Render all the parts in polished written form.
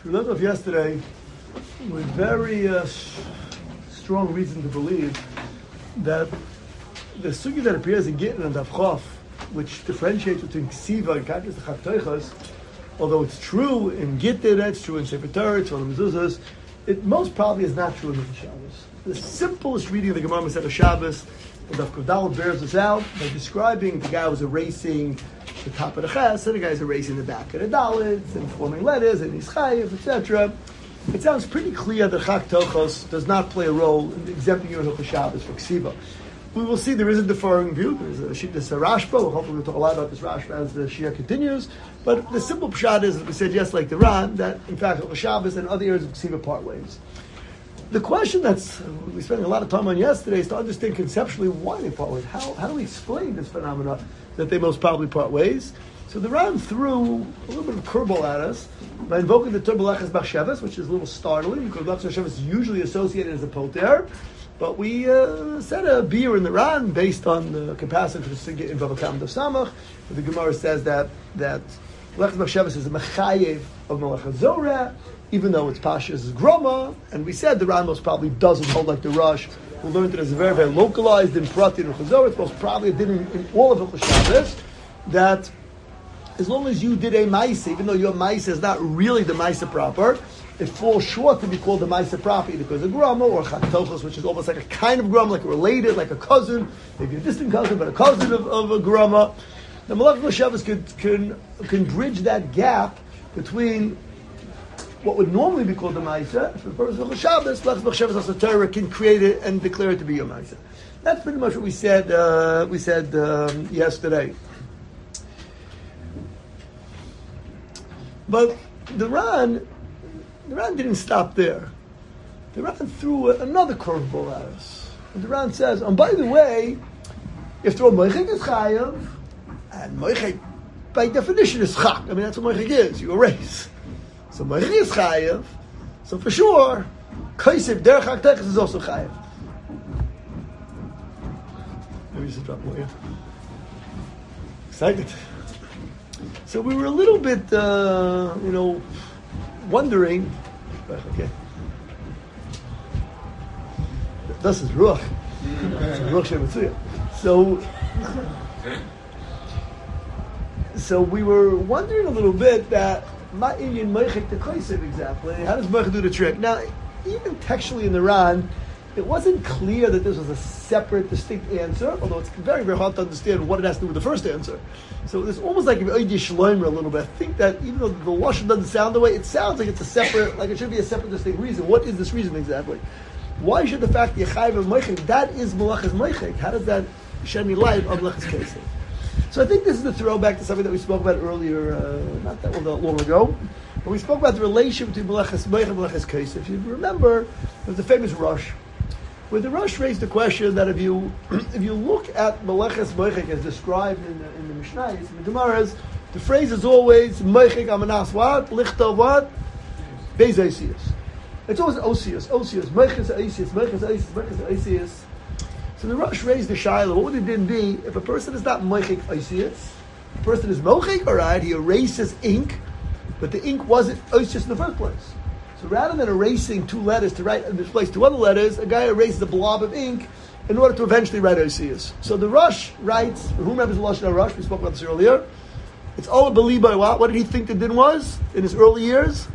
We learned off yesterday with very strong reason to believe that the sugi that appears in Gittin and Avchof, which differentiates between Ksiva and Kaddish Chakteichas, although it's true in Gittin, it's true in Sefer Torah, it's true in Mezuzahs, it most probably is not true in the Shabbos. The simplest reading of the Gemara Masechet Shabbos, the Daf Kudal bears this out by describing the guy who was erasing the top of the ches, and the guy's erasing the back of the dalits, and forming letters, and he's chayiv, etc. It sounds pretty clear that Chak Tochos does not play a role in exempting you in Hilchos Shabbos for Ksiva. We will see there is a deferring view. There's a Rashba. We'll hopefully talk a lot about this Rashba as the Shia continues. But the simple pshat is, as we said, yes, like the Ran, that in fact Hilchos Shabbos and other areas of Ksiva part ways. The question that's we spent a lot of time on yesterday is to understand conceptually why they part ways. How do we explain this phenomena that they most probably part ways? So the Ran threw a little bit of curveball at us by invoking the term B'leches Bachsheves, which is a little startling because B'leches Bachsheves is usually associated as a poter. But we said a beer in the Ran based on the capacity for the Sigit in Bava Kama Daf Samach. The Gemara says that B'leches Bachsheves is a mechayev of Melech Zorah, even though its Pasha is Groma, and we said the Ran most probably doesn't hold like the Rush. We learned that it's very, very localized in Prati and Chazor. It's most probably did in all of Hilchos Shabbos, that as long as you did a Maisa, even though your Maisa is not really the Maisa proper, it falls short to be called the Maisa proper, either because of Groma or Chak Tochos, which is almost like a kind of Groma, like a related, like a cousin, maybe a distant cousin, but a cousin of a Groma. The Melech Shabbos can bridge that gap between what would normally be called the Maisa. For the purpose of Shabbos, Melech Shabbos as a Torah can create it and declare it to be your Maisa. That's pretty much what we said. Yesterday. But the Ran didn't stop there. The Ran threw another curveball at us. And the Ran says, and by the way, you have to throw Moichik is Chayav, and Moichik by definition is Chak. I mean, that's what Moichik is. You erase. So Moichik is Chayav. So for sure, Kaisiv Der Chak Teichas is also Chayav. Maybe just drop more here. Excited. So we were a little bit, wondering. Okay. Das ist Ruach. Ruach Shemitzuya. So we were wondering a little bit that Ma'inyan Moichik the Kaisiv exactly. How does Moichik do the trick? Now, even textually in the Ran, it wasn't clear that this was a separate, distinct answer, although it's very, very hard to understand what it has to do with the first answer. So it's almost like Oidi Shloimer a little bit. I think that even though the Lashon doesn't sound the way, it sounds like it's a separate, like it should be a separate, distinct reason. What is this reason exactly? Why should the fact that Yechayiv of Moichik, that is Melech's Moichik, how does that shed any light on Melech's case? So I think this is a throwback to something that we spoke about earlier, not that long ago. But we spoke about the relationship between Melech's Moichik and Melech's case. If you remember, there's the famous Rush, where the Rush raised the question that if you look at Meleches Moichik as described in the Mishnayos, in the Gemaras, the phrase is always Moichik Amanas what? Lichtov what? Beis Oisius. It's always Osius, Moichik Oisius, Moichik Oisius, Moichik Oisius. So the Rush raised the Shaila, what would it then be if a person is not Moichik Oisius, a person is Moichik, alright, he erases ink, but the ink wasn't Oisius in the first place. So rather than erasing two letters to write in this place two other letters, a guy erases a blob of ink in order to eventually write Osius. So the Rush writes, who remembers the Lashon Rush? We spoke about this earlier. It's all believed by what? What did he think the din was in his early years?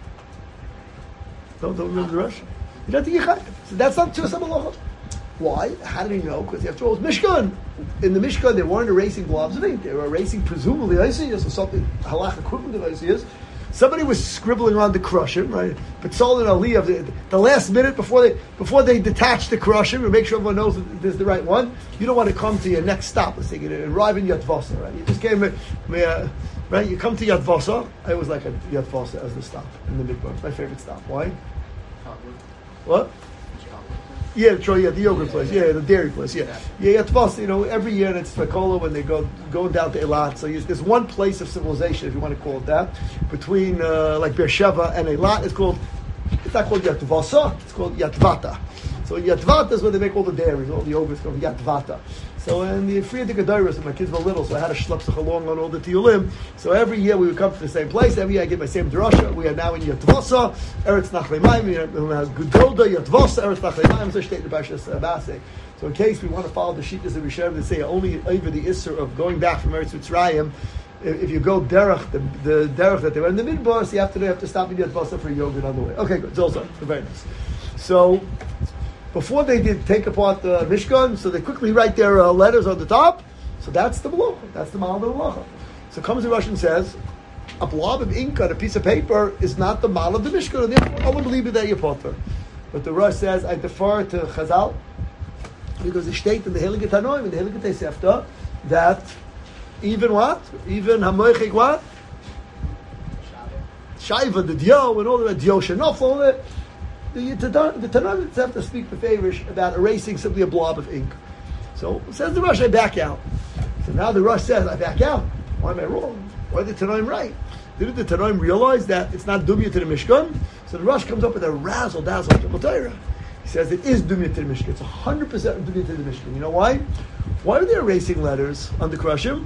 Don't remember the Rush? You don't think Yechayiv. So that's not Tuas HaMalacha. Why? How did he know? Because after all, it was Mishkan. In the Mishkan, they weren't erasing blobs of ink. They were erasing presumably Osius or something, halach equivalent of Osius. Somebody was scribbling on the Krushim, right? But Tzol and Aliyah, the last minute before they detach the Krushim and make sure everyone knows that this is the right one, you don't want to come to your next stop. Let's say you arrive in Yad Vasa, right? You just came, right? You come to Yad Vasa. I always like Yad Vasa as the stop in the Midbar. It's my favorite stop. Why? What? Yeah, the yogurt place. Yeah, the dairy place. Yeah, Yad Vasa. Every year it's Fakola when they go down to Eilat. So there's one place of civilization, if you want to call it that, between like Beersheba and Eilat. It's not called Yad Vasa. It's called Yad Vata. So Yad Vata is where they make all the dairies, all the yogurts from Yad Vata. So in the Friyah Gedoros, when my kids were little, so I had a shlepsach along on all the tiyulim. So every year we would come to the same place. Every year I get my same drasha. We are now in Yatvosa, Eretz Nachlei Mayim. We have Gudolda, Yatvosa, Eretz Nachlei Mayim. So state the Parshas Basei. So in case we want to follow the shittas that we share, they say only over the Isser of going back from Eretz Mitzrayim. If you go derech, the derech that they were in the midbar, so you have to stop in Yatvosa for yoga on the way. Okay, good. It's also very nice. So before they did take apart the Mishkan, so they quickly write their letters on the top. So that's the malacha. That's the mal of the malacha. So comes the Russian says, a blob of ink on a piece of paper is not the mal of the Mishkan, and therefore I won't believe it that you potter. But the Rush says, I defer to Chazal, because it states in the Heilige Tanoim, in the Heilige Tosefta, that even what? Even Hamoichik what? Shaiva, the Dio, and all the Dio Shenof, all that. The Tanoim have to speak befavorish about erasing simply a blob of ink. So says the Rush, I back out. So now the Rush says, I back out. Why am I wrong? Why did the Tanoim right? Didn't the Tanoim realize that it's not dumya to the Mishkan? So the Rush comes up with a razzle-dazzle of Torah. He says it is dumya to the Mishkan. It's 100% dumya to the Mishkan. You know why? Why are they erasing letters on the Krushim?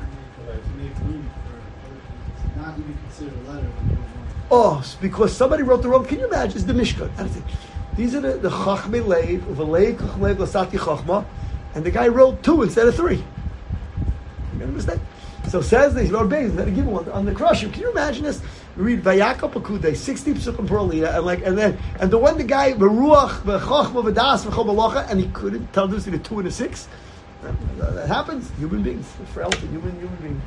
Not even considered a letter. Oh, because somebody wrote the wrong. Can you imagine? It's the Mishkan. That's it. These are the Chachmei Leiv, of a Leiv Chachmei Lasati Chachma, and the guy wrote 2 instead of 3. You understand? So says they wrote base instead of giving one on the Krushim. Can you imagine this? We read Vayakal Pakude, 60 psukim per aliyah, and the one the guy Beruach V'Chachma V'Das V'Chol Balacha, and he couldn't tell this in a 2 and a 6. That happens. Human beings, frail human beings.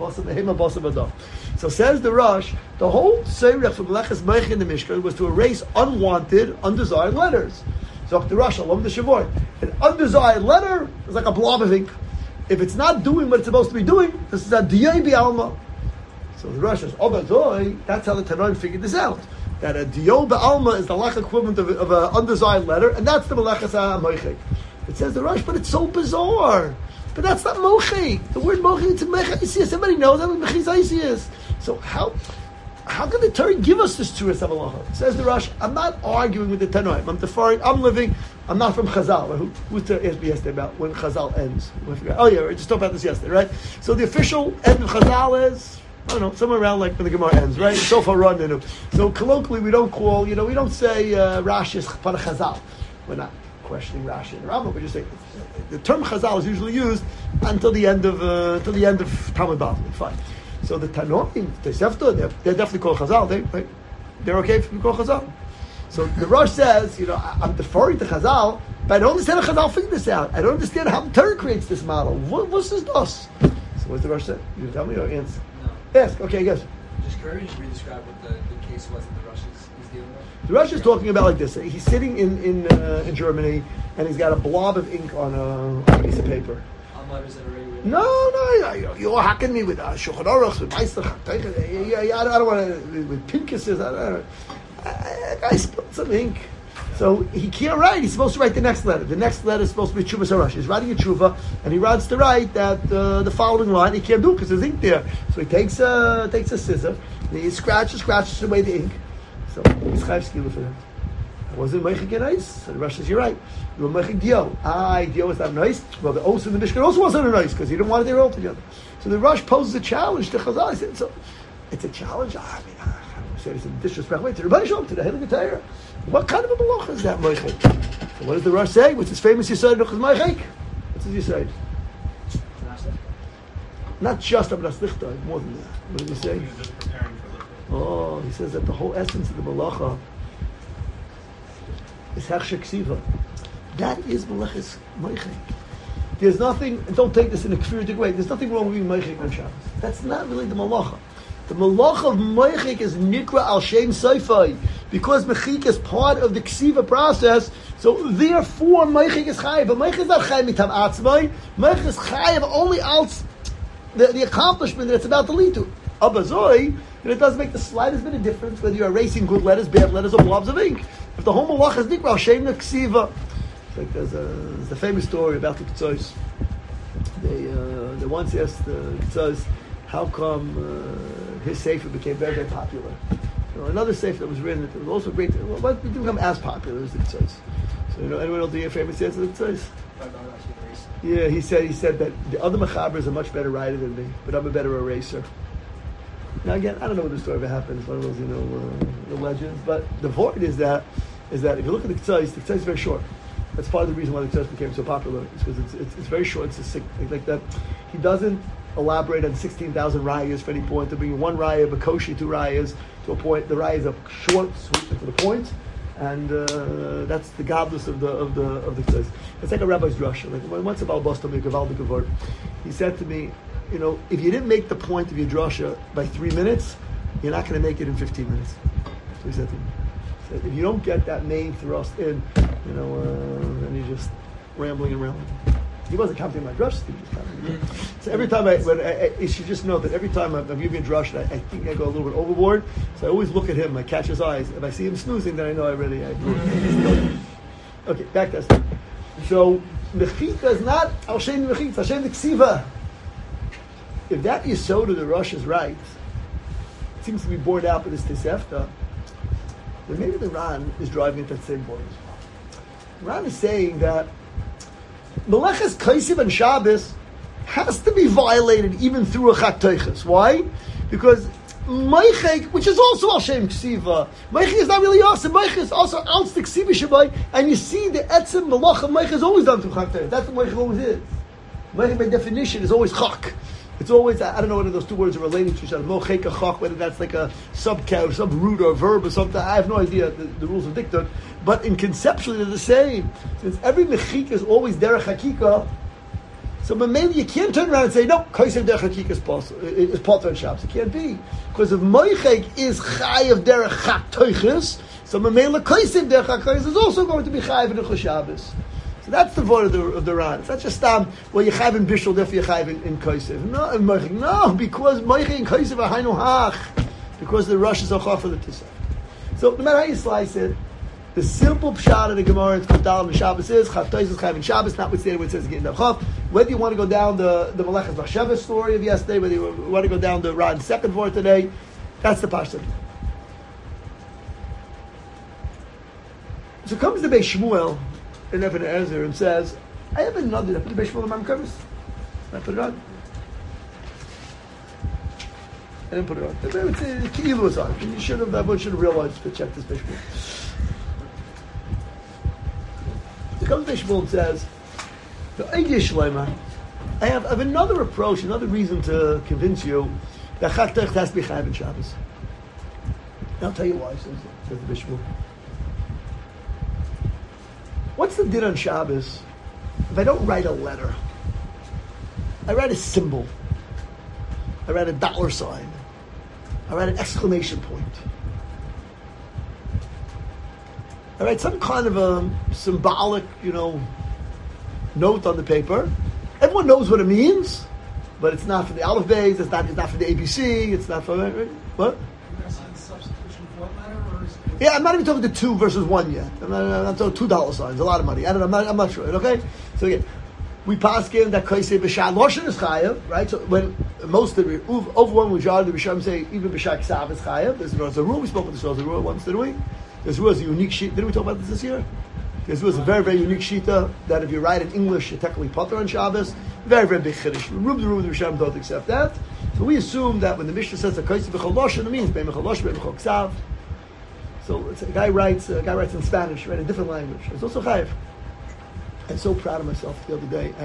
So says the Rush, the whole seirach from Meleches Meich in the Mishkan was to erase unwanted, undesired letters. So the Rush, along the Shavuot, an undesired letter is like a blob of ink. If it's not doing what it's supposed to be doing, this is a diyay b'alma. So the Rush says, "Obadoi." That's how the Tanoim figured this out. That a diyo b'alma is the lach equivalent of an undesired letter, and that's the Meleches HaMeichik. It says the Rush, but it's so bizarre. But that's not mochi. The word mochi, it's a mechaisius. Everybody knows that mechaisius. So how can the Torah give us this truth of Allah? Says the Rush, I'm not arguing with the Tanoim. I'm not from Chazal. Who's to ask me yesterday about when Chazal ends? Oh yeah, we just talked about this yesterday, right? So the official end of Chazal is, I don't know, somewhere around like when the Gemara ends, right? So far run. So colloquially, we don't say Rashi is part of Chazal. We're not questioning Rashi and Rambam. We just say the term Chazal is usually used until the end of Talmud Bavli. Fine. So the Tanoim, Tosefta, they're definitely called Chazal. They're okay if we call Chazal. So the Rosh says, I'm deferring to Chazal, but I don't understand how Chazal figured this out. I don't understand how the Torah creates this model. What's this dos? So what's the Rosh say? You tell me or answer? No. Ask. Okay, yes. Just curious, just re-describe what the case was that the Rosh is dealing with. The Rosh is talking about like this. He's sitting in Germany, and he's got a blob of ink on a piece of paper. On letters that are already written? No, you're hacking me with Shulchan Aruch, with Meister. I don't want to, with Pinkases. I spilled some ink. So he can't write. He's supposed to write the next letter. The next letter is supposed to be Tshuvas HaRosh. He's writing a Tshuva, and he writes to write that the following line he can't do because there's ink there. So he takes a scissor, and he scratches away the ink. So he's chayv skila for that. I wasn't meichik nice. So the Rosh says, you're right. You were meichik dio. Dio is not nice. Well, the Os in the Mishkan also wasn't nice because he didn't want it there altogether. So the Rosh poses a challenge to Chazal. He said, so it's a challenge. I said it's a disrespectful way to the Rebbeinu Shalom, to the Heilige Torah. What kind of a malach is that meichik? So what does the Rosh say? What's his famous Yisrael Nuchas meichik? What's his Yisrael? Not just Abnas Lichta, more than that. What did he say? He was just preparing for Lichta. Oh, he says that the whole essence of the malacha is hechsher ksiva. That is malachas meichik. There's nothing, and don't take this in a kfiritic way, there's nothing wrong with being meichik on Shabbos. That's not really the malacha. The malacha of meichik is nikra al shem seifai, because meichik is part of the ksiva process, so therefore meichik is chayiv. But meichik is not chayiv mitam atzmai, meichik is chayiv only als the accomplishment that it's about to lead to. Abazoi, and it doesn't make the slightest bit of difference whether you're erasing good letters, bad letters, or blobs of ink. If the whole malach is nikra al shem ksiva. Like there's the famous story about the Ketzos. They once asked the Ketzos, how come his sefer became very, very popular? Another sefer that was written that was also great. Why did it become as popular as the Ketzos? So anyone know the famous answer to the Ketzos? Yeah, he said that the other Machabers are much better rider than me, but I'm a better eraser. Now again, I don't know what the story ever happened. It's one of those, the legends. But the point is that if you look at the Ktsaïs is very short. That's part of the reason why the Ktsaïs became so popular. It's because it's very short. It's a sick like that. He doesn't elaborate on 16,000 rayas for any point. To bring one raya, bakoshi, two rayas to a point. The rayas are short, sweet, and to the point. And that's the godless of the Ktsaïs. It's like a rabbi's drasha. Like once a Baal told me a gavaldik word. He said to me, if you didn't make the point of your drasha by 3 minutes, you're not going to make it in 15 minutes. That's what he said to me. He said, if you don't get that main thrust in, then you're just rambling and rambling. He wasn't counting my drushes, he was just counting. So every time you should just know that every time I'm giving a drush, I think I go a little bit overboard. So I always look at him, I catch his eyes. If I see him snoozing, then I know I okay, back to that. So mechita is not al shem mechita, al shem the ksiva. If that yesod of the Rosh is right, it seems to be borne out by this Tosefta, then maybe the Ran is driving at that same point. The Ran is saying that Meleches Kaisiv and Shabbos has to be violated even through a Chak Teiches. Why? Because Meichek, which is also Al Shem Ksiva, Meichek is not really awesome. Meichek is also Al Ksiva Shabbai, and you see the Etzem Malach of Meichek is always done through Chak Teiches. That's what Meichek always is. Meichek by definition is always Chak. It's always, I don't know whether those two words are related to each other. Mochek or Chak, whether that's like a sub root or verb or something. I have no idea the rules of diktat. But in conceptually they're the same. Since every mechik is always derech hakika, so maybe you can't turn around and say, no, kaisev derech hakika is potter on Shabbos. It can't be. Because if mochek is chayav derech chak toiches, so mamela kaisev derech hakika is also going to be chayav in the Shabbos. So that's the word of the Ran. It's not just you chayv in bishul, therefore you chayv in kaisev. No, because mochek and kaisev are hainu hach. Because the Rosh is a chaf for the tisah. So no matter how you slice it, the simple pshat of the Gemara in Kafdal and Shabbos is Chav is Chayv in Shabbos, notwithstanding what it says again in Chav. Whether you want to go down the Meleches Machshava story of yesterday, whether you want to go down the Ran's second for today, that's the pashut. So comes the Beis Shmuel in Even Ezer and says, I have another. I put the Beis Shmuel in my Makom. I put it on. I didn't put it on. The Ki'ilu was on. Everyone should have realized to check this Beis Shmuel. The comes Beis Shmuel and says, the idea Shleima, I have another approach, another reason to convince you that Chak Teiches has to be Chayv in Shabbos. And I'll tell you why, says the Beis Shmuel. What's the din on Shabbos if I don't write a letter? I write a symbol. I write a dollar sign. I write an exclamation point. I write some kind of a symbolic, note on the paper. Everyone knows what it means, but it's not for the Aleph Beis, it's not for the ABC, it's not for what? Substitution for what letter, or is Yeah, I'm not even talking to 2 versus 1 yet. I'm not talking $2 signs, a lot of money. I'm not sure. Okay, so again, we pass in that kaisei b'shad loshen is chayav, right? So when most of the overwhelming majority of the Rishonim say even b'shad ksav is chayav. There's a rule. We spoke about this rule once, didn't we? This rule is a unique sheet. Didn't we talk about this year? This was a very, very unique shita that if you write in English, you're technically potter on Shabbos. Very, very big chiddush. The Rishonim don't accept that. So we assume that when the Mishnah says that kaisei b'chol loshen, it means be'em b'chol loshen, be'em b'chol ksav. So a guy writes in Spanish, right, a different language. It's also chayav. I'm so proud of myself the other day.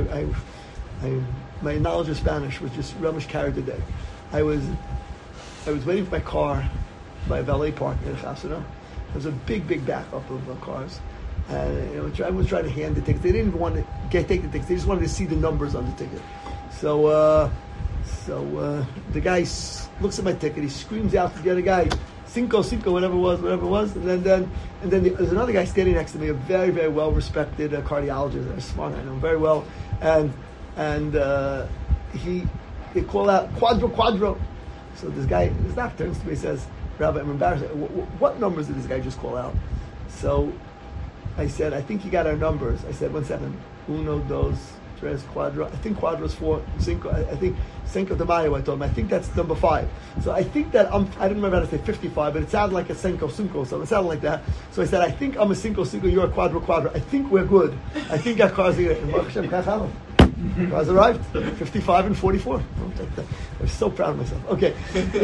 My knowledge of Spanish was just rubbish carried today. I was waiting for my car by a valet park in Chasana. There was a big backup of cars. And I was trying to hand the tickets. They didn't even want to take the tickets. They just wanted to see the numbers on the ticket. So the guy looks at my ticket. He screams out to the other guy, Cinco, whatever it was, and then there's another guy standing next to me, a very, very well respected cardiologist, very smart, I know him very well, and they call out quadro. So this doctor turns to me and says, Rabbi, I'm embarrassed. What numbers did this guy just call out? So I said, I think you got our numbers. I said, 1 second, 1, 2, Tres Quadra. I think Quadra is 4. Cinco. I think Cinco de Mayo. I told him. I think that's number 5. So I think that I didn't remember how to say 55, but it sounded like a Cinco, so it sounded like that. So I said, I think I'm a Cinco, you're a Quadra. I think we're good. I think our cars are here. And Baruch Hashem, Kach Halom. Cars arrived. 55 and 44. I'm so proud of myself. Okay.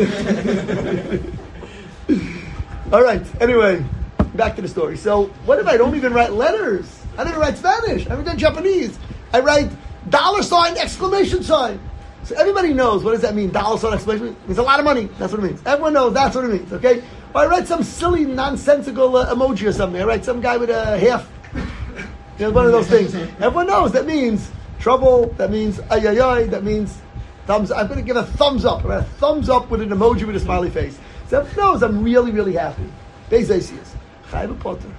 All right. Anyway, back to the story. So, what if I don't even write letters? I don't even write Spanish. I haven't done Japanese. I write $! Exclamation sign. So everybody knows, what does that mean? $! Exclamation? It means a lot of money. That's what it means. Everyone knows that's what it means, okay? Or I write some silly, nonsensical emoji or something. I write some guy with a half. One of those things. Everyone knows that means trouble. That means ay ay ay. That means thumbs. I'm going to give a thumbs up. I write a thumbs up with an emoji with a smiley face. So everyone knows I'm really, really happy. Bezasius. Chayav Potter.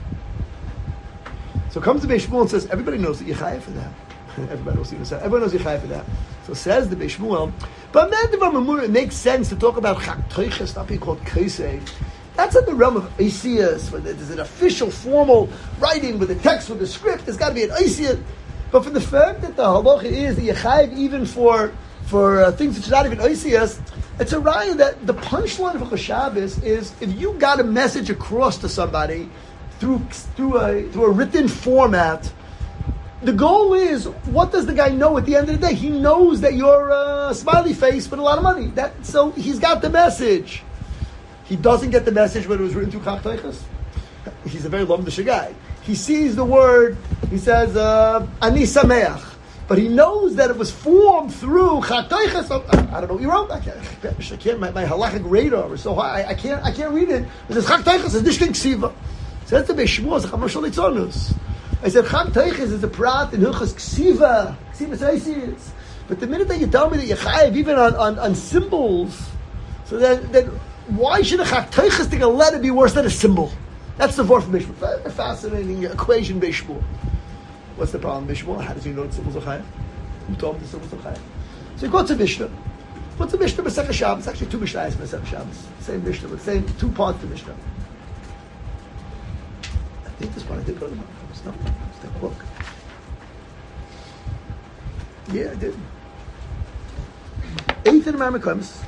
So comes the Beis Shmuel and says, everybody knows that you're chayav for that. Everybody knows you're chayav for that. So says the Beis Shmuel, but it makes sense to talk about Chag Toiches, not being called Kesef. That's in the realm of Isias, where there's an official, formal writing with a text, with a script. There's got to be an Isias. But for the fact that the halacha is that you're chayav even for things that are not even Isias, it's a raya that the punchline of Shabbos is if you got a message across to somebody through a written format. The goal is, what does the guy know at the end of the day? He knows that you're a smiley face with a lot of money. So he's got the message. He doesn't get the message when it was written through Chag Toiches. He's a very lomdish guy. He sees the word, he says, Ani Sameach. But he knows that it was formed through Chag Toiches. I don't know what you wrote. I can't, my halachic radar is so high. I can't read it. It says Chag Toiches is Nishkin Ksiva. So that's the Beis Shmuel, it's a Chamar Shalitzonus. I said, Chag Toiches is a prat in Hilchos Ksiva. Ksiva Seisius. But the minute that you tell me that you're chayav even on symbols, so then why should a Chag Toiches think a letter be worse than a symbol? That's the word from Beis Shmuel. A fascinating equation, Beis Shmuel. What's the problem, Beis Shmuel? How does he know that symbols are chayav? Who told him the symbols are chayav? So he quotes a Mishnah. What's a Mishnah? Masechah Shabbos. It's actually 2 Mishnahs in Masechah Shabbos. Same Mishnah, but same 2 parts of the Mishnah. I think this one I did go to the no, let's take a look. Yeah, I did. 8th in the Mamakomis.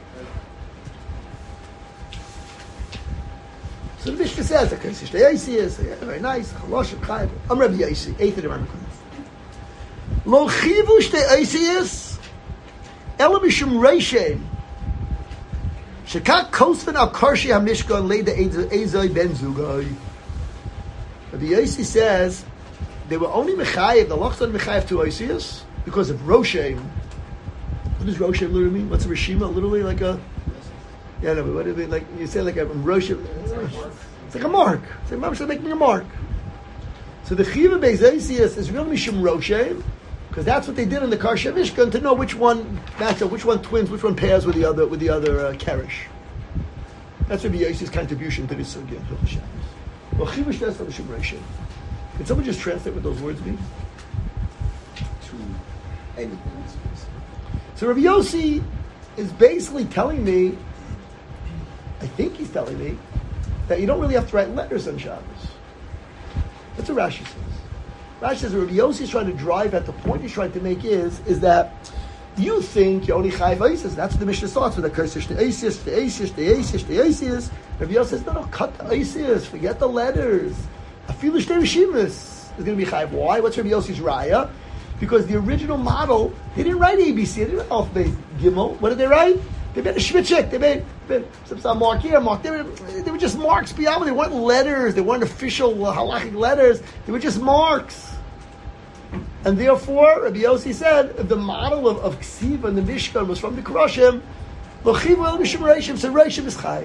So the Mishnah says, okay, so very nice. I'm Rabbi Yaisi, 8th in the Mamakomis. Lo chivu shtei Yaisius, ela mishum reishem. Shekak kosven al karshi hamishkan leida ezoi ben zugai. Rabbi Yossi says they were only mechayev, the lachs on mechayev to Isias because of Roshem. What does Roshem literally mean? What's a Rishima? Literally like a... Yeah, no, but what do you mean? Like, you say like a Roshem... It's like a mark. It's like, Mom should make me a mark. So the Chiva Beis Isias is really Mishum Roshem, because that's what they did in the Karsha Mishkan to know which one matches, which one twins, which one pairs with the other Kerish. That's Rabbi Yossi's contribution to this Sugya. Well, Chivush Tes on the Shumrei. Can someone just translate what those words mean? To anything. So Rabbi Yossi is basically telling me, I think he's telling me, that you don't really have to write letters on Shabbos. That's what Rashi says. Rashi says Rabbi Yossi is trying to drive at the point he's trying to make is that you think you only chayav Isis. That's what the Mishnah starts with. The curses, the Isis, the Isis, the Isis, the Isis. Rabbi Yossi says, no, cut the Isis. Forget the letters. Afilu shtei rishimus is going to be chayav. Why? What's Rabbi Yossi's raya? Because the original model, they didn't write ABC. They didn't write alphabet Gimel. What did they write? They made a shvichik. They made some mark here, mark. They were just marks beyond. They weren't letters. They weren't official halachic letters. They were just marks. And therefore, Rabbi Yossi said, if the model of Ksiva and the Mishkan was from the Kroshim, lo chivu el mishum reishim, so reishim is chayiv.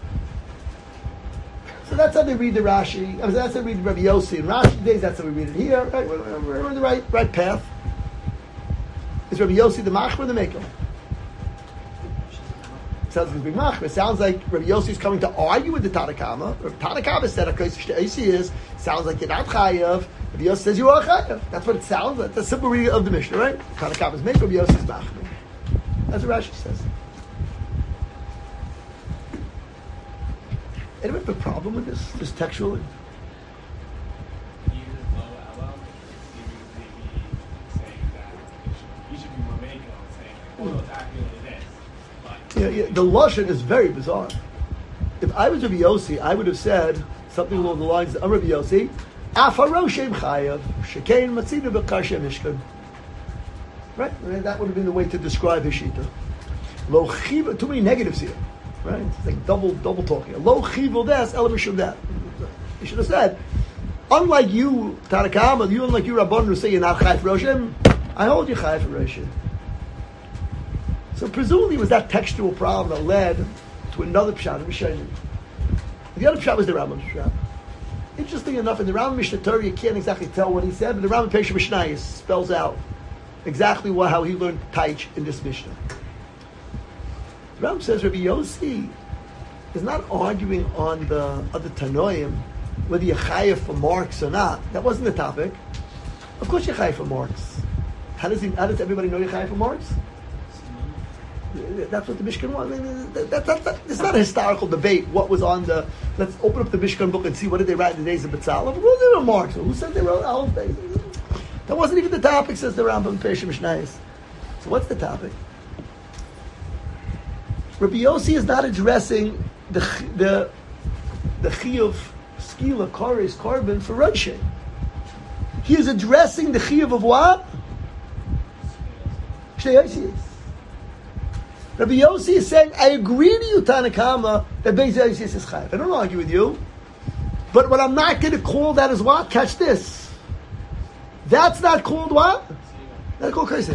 So that's how they read the Rashi. I mean, that's how they read Rabbi Yossi in Rashi days. That's how we read it here. Right? We're on the right path. Is Rabbi Yossi the Machmer or the Mekel? It sounds like he's being Machmer. It sounds like Rabbi Yossi is coming to argue with the Tanakama. Tanakama said, is sounds like you're not chayav. Rabbi Yossi says you are chayav. That's what it sounds like. That's a simple reading of the Mishnah, right? Tanakama is Mekel, Rabbi Yossi is Machmer. That's what Rashi says. Anyone have a problem with this, just textually? the lashon is very bizarre. If I was Rabbi Yossi, I would have said something along the lines of Rabbi Yossi, Afaroshem Chayav, Shekain Matzina B'Karshem Mishkan. Right? And that would have been the way to describe his shita. Lo chiv, too many negatives here. Right? It's like double talking. Lo chivul das, elam mishum that. You should have said, unlike you, Tanakama, unlike you, Rabban, who say you're not Chai for Roshem, I hold you Chai for Roshem. So presumably it was that textual problem that led to another pshat in Mishnah. The other pshat was the Rambam pshat. Interesting enough, in the Rambam Mishnah Torah, you can't exactly tell what he said, but the Rambam Pesha Mishnah spells out exactly how he learned Taich in this Mishnah. The Rambam says Rabbi Yossi is not arguing on the other Tanoim whether you're chayav for marks or not. That wasn't the topic. Of course you're chayav for marks. How does everybody know you're chayav for marks? That's what the Mishkan was. It's not a historical debate. What was on the? Let's open up the Mishkan book and see what did they write in the days of Betzalel. What were the marks? Who said they wrote Aleph? That wasn't even the topic, says the Rambam Pesha Mishnayos. So what's the topic? Rabbi Yossi is not addressing the chiyuv skila kares carbon for Rashi. He is addressing the chiyuv of what? Shnei Yossi. Rabbi Yossi is saying, I agree to you, Tanakama, that Beis Yossi is chayav. I don't argue with you. But what I'm not going to call that is what? Catch this. That's not called what? That's called Kaisef.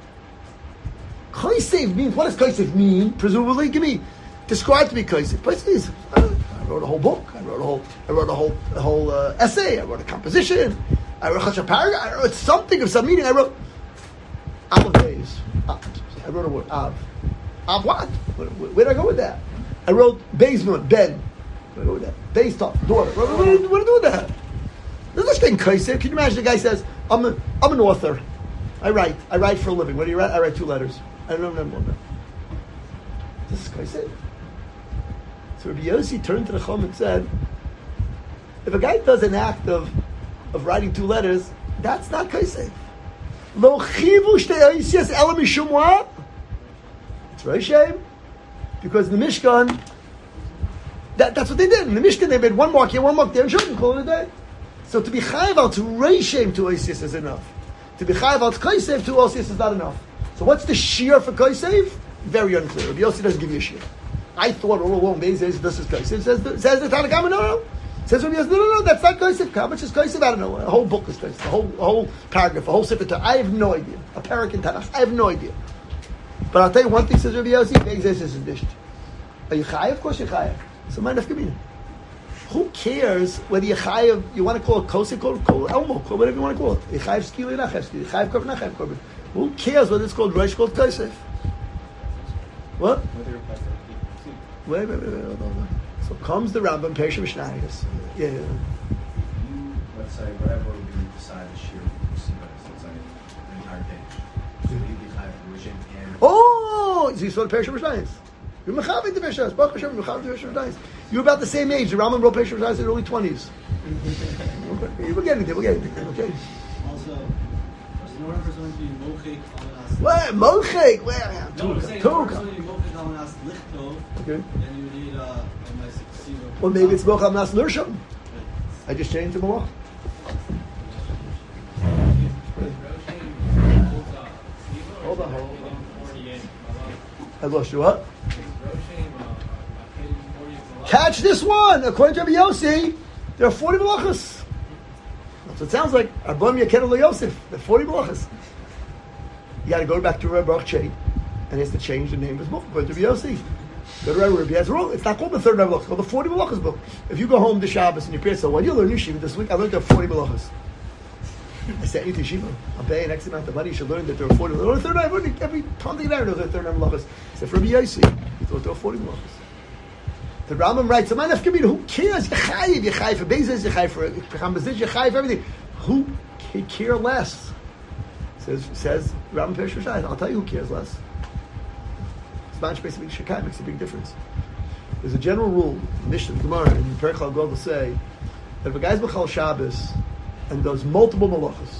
Kaisef means, what does Kaisef mean? Presumably, describe to me Kaisef. Kaisef is, I wrote a whole book. I wrote a whole essay. I wrote a composition. I wrote a paragraph. I wrote something of some meaning. I wrote Av days. I wrote a word, Av. Av what? Where did I go with that? I wrote Beis Ben. Where did I go with that? Beis Top, daughter. What do I do with that? There's this thing, Kaisef. Can you imagine the guy says, I'm an author. I write for a living. What do you write? I write 2 letters. I don't know more. This is Kaisef. So Rabbi Yossi turned to the Chum and said, if a guy does an act of writing 2 letters, that's not Kaisef. Lo chivu shtei oisias ela mishum what? It's very shame. Because in the Mishkan, that's what they did. In the Mishkan, they made 1 mark here, 1 mark there, and shouldn't call it a day. So to be chayav al to reishem to oisias is enough. To be chayav al to Kaisef to oisias is not enough. So what's the shear for Kaisef? Very unclear. Rabbi Yossi doesn't give you a shear. I thought all along, Beis says this is Kaisef. Says the Tanakama, no. Says Rabbi Yossi, no, that's not Kaisef. How much is Kaisef? I don't know. A whole book is Kaisef. A whole paragraph, a whole sefer Torah. I have no idea. A parak in Tanakh. I have no idea. But I'll tell you one thing, says Rabbi Yossi, Beis says is dished. Are you chayav? Of course you're chayav. So my nafkamina. Who cares whether you're chayav, you want to call it Kaisef, call it Elmo, call whatever you want to call it. You're chayav skili, not chayav skili. Chayav korban, not chayav korban. Who cares whether it's called Reish, called Kaisef? What? Wait. So comes the Rambam, Pesha Mishnayos. Yeah. Let's say whatever we decide this year, let's say the entire day. So you be high for Rishon and... Oh! So you saw the Pesha Mishnayos. You're Mechavid the Pesha. Baruch Hashem, you're Mechavid the Pesha Mishnayos. You're about the same age. The Rambam wrote Pesha Mishnayos in the early 20s. We're getting there, okay? Also, in order for someone to be mochik on us. What? Mochik? Where? No, I'm saying in order for someone to be mochik on us lichto, Okay. then you need a nice Well, maybe it's Mocham Nas Lursham. I just changed the Malach. Hold on. I lost you what? Catch this one! According to Rabbi Yossi, there are 40 malachas. That's what it sounds like. Arbam Yaken Lo Yosef. There are 40 malachas. You got to go back to Rabbi Baruch Shei, and he has to change the name of his book. According to Rabbi Yossi. Go to Rabbi He has a rule. It's not called the 3rd Malachas. It's called the 40 malachas book. If you go home to Shabbos and your parents say, "Well, you learn Yeshiva this week," I learned there are 40 malachas. I sent you to Yeshiva. I'm paying X amount of money. You should learn that there are 40. Or the 3rd every time they learn there are 3rd malachas. Except for Rabbi Yossi, he thought there were 40 malachas. The Rambam writes, who cares? Yechai for Bezos, Yechai for Chambazit, Yechai for everything. Who care less? Says Rambam Pesha Mishnayos. I'll tell you who cares less. Spanish basically Shekai makes a big difference. There's a general rule, Mishnah, Gemara, and Perek HaGol will say that if a guy's B'chal Shabbos and does multiple malachas,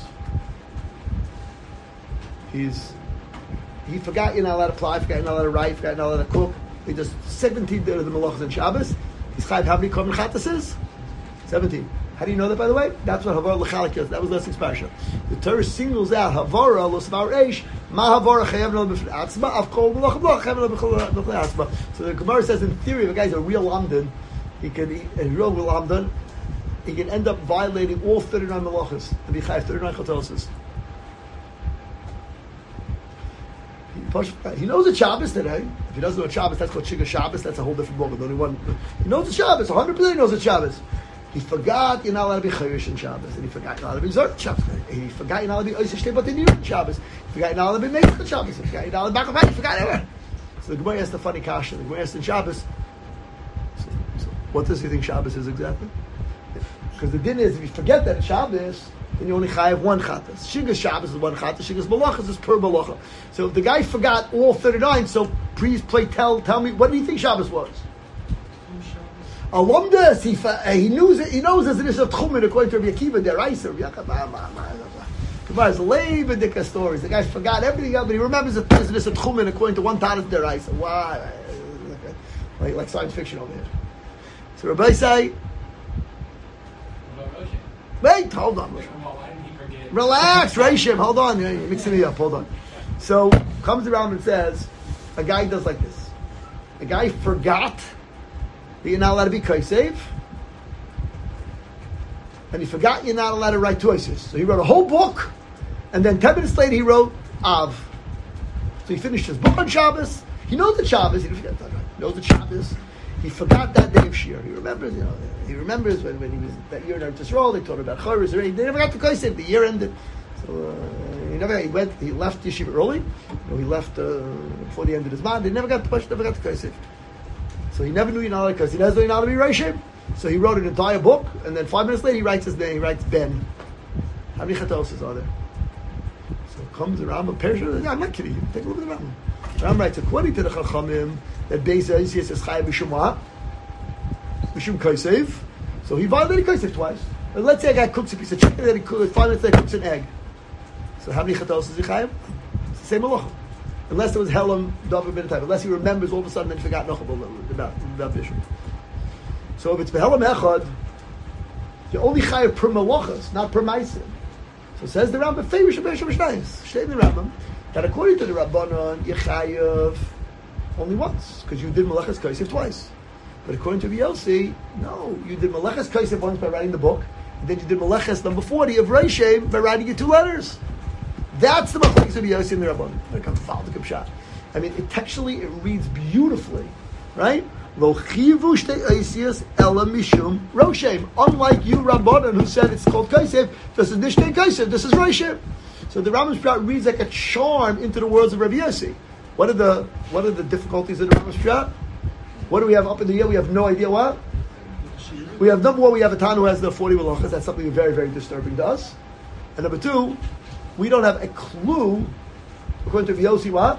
he forgot you're not allowed to fly, forgot you're not allowed to write, forgot you're not allowed to cook. He does 17 of the malachas and Shabbos. He's chayav how many korban chatas? 17. How do you know that, by the way? That's what Havara L'Chalak is. That was last week's parsha. The Torah singles out Havara L'Svar Eish, Ma Havara Chayav Lo B'Fnei Atzma, Av Kol Melach Melach Chayav Lo B'Fnei Atzma. So the Gemara says, in theory, if a guy's a real Lamdan, he can end up violating all 39 malachas and be chayav 39 chatosos. He knows the Shabbos today. If he doesn't know Shabbos, that's called Shiga Shabbos. That's a whole different ballgame. Only one. He knows the Shabbos. 100% knows the Shabbos. He forgot you're not allowed to be chayish in Shabbos, and he forgot you're not allowed to be zor Shabbos. He forgot you're not allowed to be oiseh shtei batim in Shabbos. He forgot you're not allowed to be meich Shabbos. He forgot you're not allowed to back up. He forgot everything. So the Gemara asked the funny kasha. The Gemara asked in Shabbos. So what does he think Shabbos is exactly? Because the din is, if you forget that it's Shabbos, then you only chayav one chatas. Shigas Shabbos is one chatas. Shigas malachas is per malacha. So if the guy forgot all 39, so please tell me, what do you think Shabbos was? Alumdus, he knows it. He knows as it is a tchumen according to Rabbi Akiva Deraisa. Gemara is leibedika stories. The guy forgot everything else, but he remembers it as it is a tchumen according to one Tanis Deraisa. Why? Like science fiction over here. So Rabbi say, wait, hold on. Relax, Reishim, hold on. You're mixing me up, hold on. So, comes around and says, a guy does like this. A guy forgot that you're not allowed to be kaisev, and he forgot you're not allowed to write toises. So he wrote a whole book, and then 10 minutes later he wrote Av. So he finished his book on Shabbos. He knows the Shabbos, he didn't forget that, right? He knows the Shabbos. He forgot that day of Shir. He remembers, he remembers when he was that year in Eretz Yisrael. They taught about Chorus. They never got to Kaisev. The year ended. So he left Yeshiva early. He left before the end of his man. They never got to Kaisev. So he never knew you're not allowed to Kaisev. He doesn't know you're not allowed to be Reishim. So he wrote an entire book, and then 5 minutes later he writes his name. He writes Ben. How many chatoses are there? So comes the Rambam. I'm not kidding you. Take a look at the Rambam. Rambam writes, according to the Chachamim, that Beis Yossi says Chayav Mishum what? Mishum Kaisev. So he violated Kaisev twice. But let's say a guy cooks a piece of chicken, then 5 minutes later cooks an egg. So how many chatos is he Chayav? It's the same halacha. Unless it was Helam David Ben Tav. Unless he remembers all of a sudden and he forgot nothing about Bishop. So if it's Behelam Echad, you're only Chayav per malachas, not per maisim. So says the Rambam, Feivish Bishop Shnayis. Shtei the Rambam, that according to the Rabbanon, you Chayav only once, because you did Malachas Kaisev twice. But according to Yossi, no, you did Malachas Kaisev once by writing the book, and then you did Malachas number 40 of Reishem by writing your 2 letters. That's the Malachas of Yossi and the Rabbanon. I mean, textually it reads beautifully, right? Lo chivu shtei oisias ela mishum roshem. Unlike you, Rabbanon, who said it's called Kaisev, this is nishtei Kaisev, this is Reishem. So the Rambam's Pshat reads like a charm into the words of Rabbi Yossi. What are the difficulties of the Rambam's Pshat? What do we have up in the air? We have no idea what. We have number 1, we have a Tan who has the 40 malachas. That's something very, very disturbing to us. And number 2, we don't have a clue, according to Yossi, what?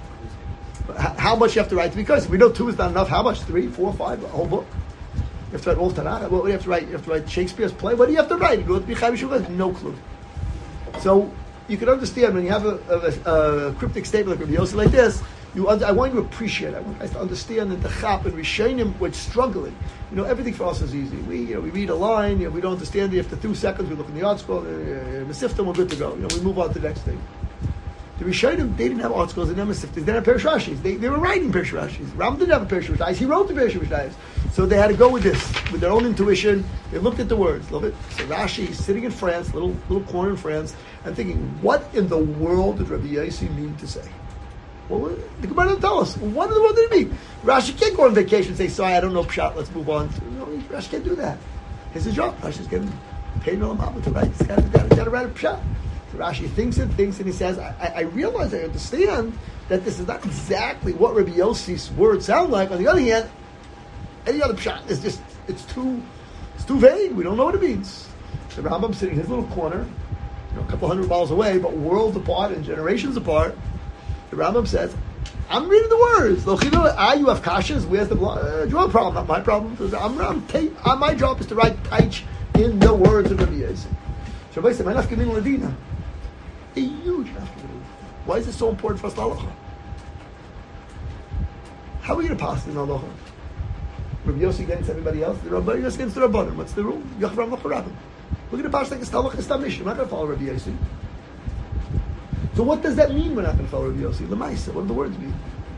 How much you have to write to be Kaisev. We know 2 is not enough. How much? 3, 4, 5, a whole book. You have to write all Tanakh. What do you have to write? You have to write Shakespeare's play. What do you have to write? You go to be Chayav. No clue. So you can understand when you have a cryptic statement like Rabbi Yossi like this. I want you to appreciate it. I want you guys to understand that the Chap and Rishonim were struggling. Everything for us is easy. We read a line. We don't understand it. After 2 seconds, we look in the art scroll. Mesifta, we're good to go. We move on to the next thing. The Rishonim, they didn't have art scrolls. They didn't have Mesiftas. They didn't have Perush Rashis. They were writing Perush Rashis. Ram didn't have a Perush Rashis. He wrote the Perush Rashis. So they had to go with this, with their own intuition. They looked at the words. Love it. So Rashi, sitting in France, little corner in France, and thinking, what in the world did Rabbi Yossi mean to say? Well, the Gemara doesn't tell us. What in the world did he mean? Rashi can't go on vacation and say, sorry, I don't know Pshat, let's move on. No, Rashi can't do that. It's his job. Rashi's getting paid no amount to write. He's got to write a Pshat. So Rashi thinks, and he says, I realize, I understand that this is not exactly what Rabbi Yossi's words sound like. On the other hand, any other Pshat is just, it's too vague. We don't know what it means. So Rambam's sitting in his little corner, a couple 100 miles away, but worlds apart and generations apart. The Rambam says, I'm reading the words. You have kashas. Where's the your problem? Not my problem. My job is to write taich in the words of Rabbi Yossi. So Rabbi said, "My nafkamin ladina." A huge nafkamin. Why is it so important for us to halacha? How are we going to pass in halacha? Rabbi Yossi against everybody else. The Rabbi Yossi against the Rabbanim. What's the rule? Yachram l'charabim. We're going to pass like a stalach istamish. We're not going to follow Rabbi Yossi. So what does that mean? We're not going to follow Rabbi Yossi. Lemaisa. What do the words mean?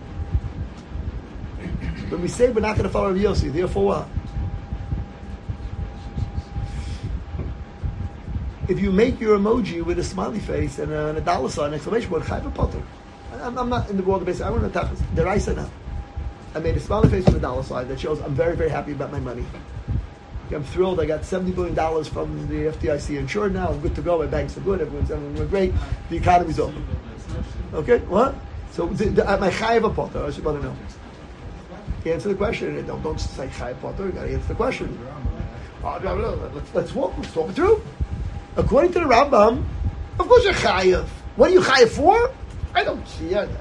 When we say we're not going to follow Rabbi Yossi, therefore what? If you make your emoji with a smiley face and a dollar sign, exclamation point, chayv potter. I'm not in the world of basic. I want to talk the Raisa now. I made a smiley face with a dollar sign that shows I'm very, very happy about my money. Okay, I'm thrilled. I got $70 billion from the FDIC insured now. I'm good to go. My banks are good. Everyone's great. The economy's open. Okay, what? So my chayav potter. I should want to know. Answer the question. Don't say chayav potter. You got to answer the question. Let's walk it through. According to the Rambam, of course you're chayav. What are you chayav for? I don't see. I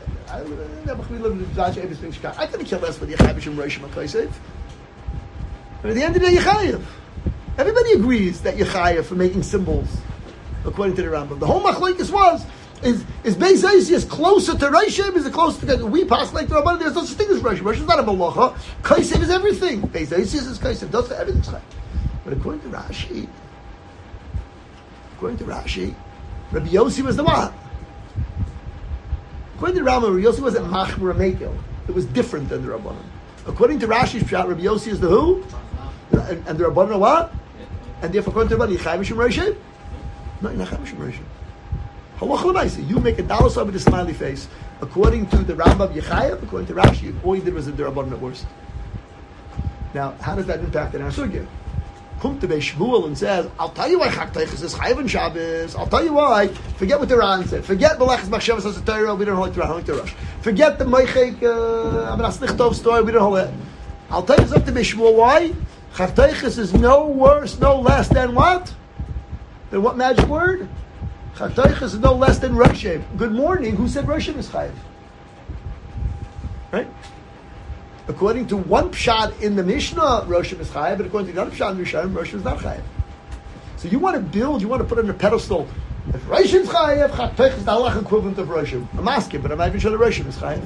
couldn't care less with the Chayav Rosh Hashanah. But at the end of the day, you're chayav. Everybody agrees that you're chayav for making symbols, according to the Rambam. The whole machlokes is Beis Yossi closer to Rosh Hashanah? Is it closer to we pass like the Rabbanan? There's no such thing as Rosh Hashanah. Rosh Hashanah is not a malacha. Kaisev is everything. Beis Yossi is Kaisev. Does everything's chayav. But according to Rashi, Rabbi Yossi was the what? According to Rambam, Rabbi Yossi wasn't machmir mekel. It was different than the Rabbanan. According to Rashi's pshat, Rabbi Yossi is the who? And the Rabbanan are what? And therefore, according to Rabbanan, Yechayim Mishum Reishim? No, you're not Yechayim Mishum Reishim. Halach l'maisa. You make a dollar sign with a smiley face. According to the Rambam, Yechayim. According to Rashi, all you did was the Rabbanan at worst. Now, how does that impact in our sugya? Comes to Beis Shmuel and says, I'll tell you why Chag Teichos is Chayav and Shabbos. I'll tell you why. Forget what the Ran said. Forget Melechus Machshavas as a Torah. We don't hold it to Ran, Rush. Forget the Meichek Amenas Lichtov story. We don't hold it. I'll tell you something to Beis Shmuel why. Chag Teichos is no worse, no less than what? Than what magic word? Chag Teichos is no less than Rosh Hashanah. Good morning. Who said Rosh Hashanah is Chayav? Right? According to one pshat in the Mishnah, Rosh Hashanah is chayav, but according to the other pshat in the Mishnah, Rosh Hashanah is not chayav. So you want to build, you want to put on a pedestal. If Rosh Hashanah is chayav, Chag Teichos is the halach equivalent of Rosh Hashanah. I'm asking, but I'm not even sure that Rosh Hashanah is chayav.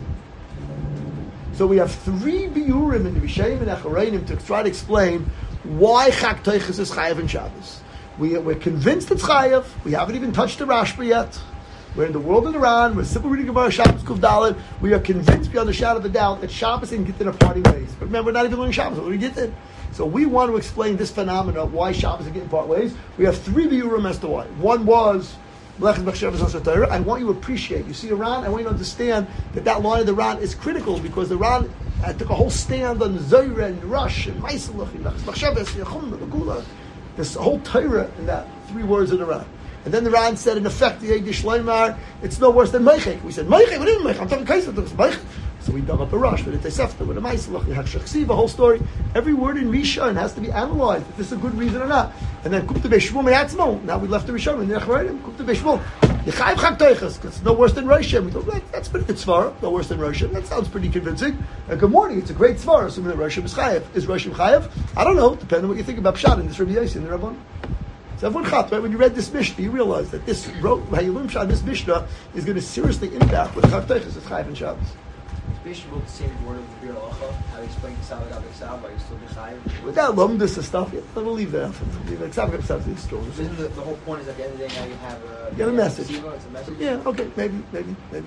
So we have three biurim in the Rishayim and Acharonim to try to explain why Chag Teichos is chayav in Shabbos. We're convinced it's chayav. We haven't even touched the Rashba yet. We're in the world of the Ran. We're simply reading about Shabbos Kuf Dalet. We are convinced beyond a shadow of a doubt that Shabbos and Gittin are parting ways. But remember, we're not even learning Shabbos. We're Gittin. So we want to explain this phenomenon, why Shabbos and Gittin part ways. We have three biurim as to why. One was Melechus Machshavas as a Torah. I want you to appreciate. You see a Ran. I want you to understand that line of the Ran is critical because the Ran took a whole stand on Zohar and Rush and Maisalach and Machshavas and Yechum and Megula. This whole Torah in that three words of the Ran. And then the Ran said, in effect, the Eidish Leimar, it's no worse than Meichek. We said, Meichek, what is Meichek? I'm talking Kaisel, it's Meichek. So we dug up a rush, but it's a Sefta, with a Maisalach, you have Shachsiv, a whole story. Every word in Rishon has to be analyzed, if this is a good reason or not. And then, Kupta Beis Shmuel Me'atzmo, now we left the Rishon, and the Echvarim, Kupta Beis Shmuel, Yechayiv Chag Teichos, because it's no worse than Rosh Hashanah. We thought, that's pretty good Tzvara, no worse than Rosh Hashanah. That sounds pretty convincing. And good morning, it's a great Tzvara, assuming that Rosh Hashanah is Chayiv. Is Rosh Hashanah Chayiv? I don't know, depending on what you think about Pshat in this Rabbi Yossi and the Rabban. So everyone chat, right? When you read this Mishnah, you realize that this Hayilum Shad, this Mishnah is going to seriously impact what Chag Teichos is Chayiv and Shabbos. Is Beis Shmuel the same word of the Bir Halacha? How he explained the Salad Abeksav, why you still be Chayiv? Without Lumdus and stuff, we'll leave that. Except is strong. Isn't the whole point is at the end of the day now you have a message. It's a message. Yeah, okay, maybe. Is